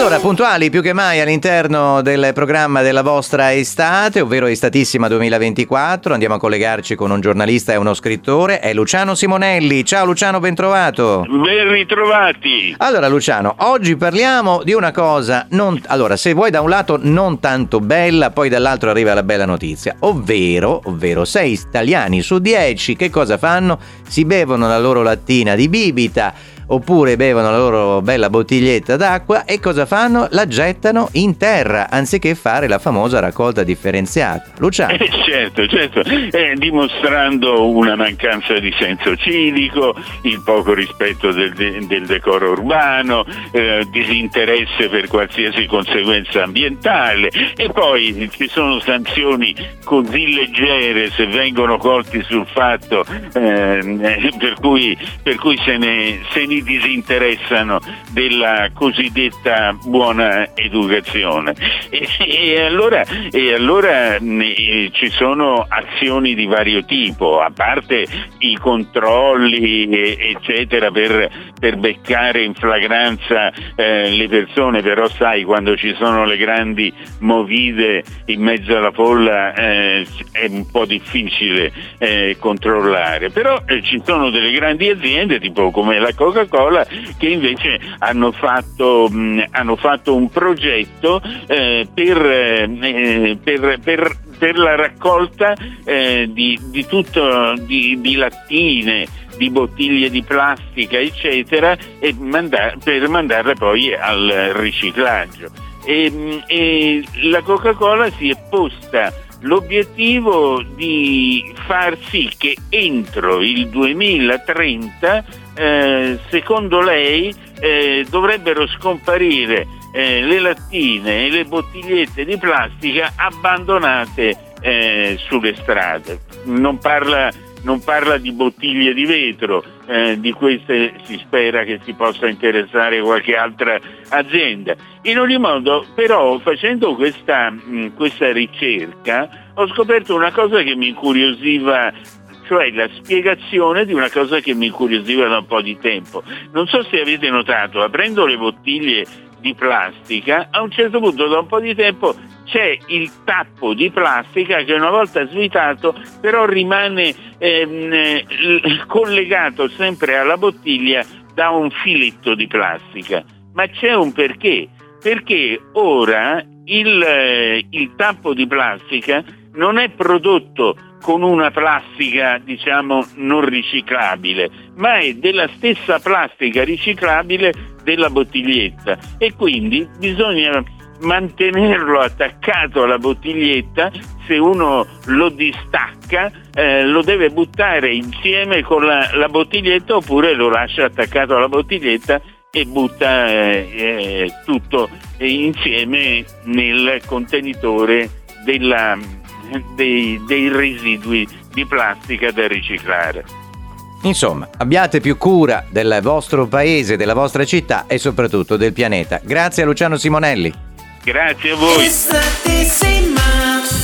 Allora, puntuali più che mai all'interno del programma della vostra estate, ovvero Estatissima 2024, andiamo a collegarci con un giornalista e uno scrittore, è Luciano Simonelli. Ciao Luciano, ben trovato. Ben ritrovati. Allora Luciano, oggi parliamo di una cosa, allora se vuoi da un lato non tanto bella, poi dall'altro arriva la bella notizia, ovvero 6 italiani su 10 che cosa fanno? Si bevono la loro lattina di bibita, oppure bevono la loro bella bottiglietta d'acqua e cosa fanno? La gettano in terra anziché fare la famosa raccolta differenziata. Luciano. Certo, dimostrando una mancanza di senso civico, il poco rispetto del decoro urbano, disinteresse per qualsiasi conseguenza ambientale, e poi ci sono sanzioni così leggere se vengono colti sul fatto, per cui se ne disinteressano della cosiddetta buona educazione, e allora ci sono azioni di vario tipo, a parte i controlli eccetera per beccare in flagranza le persone, però sai, quando ci sono le grandi movide in mezzo alla folla è un po' difficile controllare, però ci sono delle grandi aziende tipo come la Coca-Cola che invece hanno fatto un progetto per la raccolta di lattine, di bottiglie di plastica eccetera, e per mandarle poi al riciclaggio, e la Coca-Cola si è posta l'obiettivo di far sì che entro il 2030 secondo lei dovrebbero scomparire le lattine e le bottigliette di plastica abbandonate sulle strade. Non parla di bottiglie di vetro, di queste si spera che si possa interessare qualche altra azienda. In ogni modo, però, facendo questa ricerca ho scoperto una cosa che mi incuriosiva, cioè la spiegazione di una cosa che mi incuriosiva da un po' di tempo. Non so se avete notato, aprendo le bottiglie di plastica, a un certo punto, da un po' di tempo, c'è il tappo di plastica che una volta svitato però rimane collegato sempre alla bottiglia da un filetto di plastica. Ma c'è un perché? Perché ora il tappo di plastica non è prodotto con una plastica, diciamo, non riciclabile, ma è della stessa plastica riciclabile della bottiglietta, e quindi bisogna mantenerlo attaccato alla bottiglietta. Se uno lo distacca lo deve buttare insieme con la bottiglietta, oppure lo lascia attaccato alla bottiglietta e butta tutto insieme nel contenitore dei residui di plastica da riciclare. Insomma, abbiate più cura del vostro paese, della vostra città e soprattutto del pianeta. Grazie a Luciano Simonelli. Grazie a voi.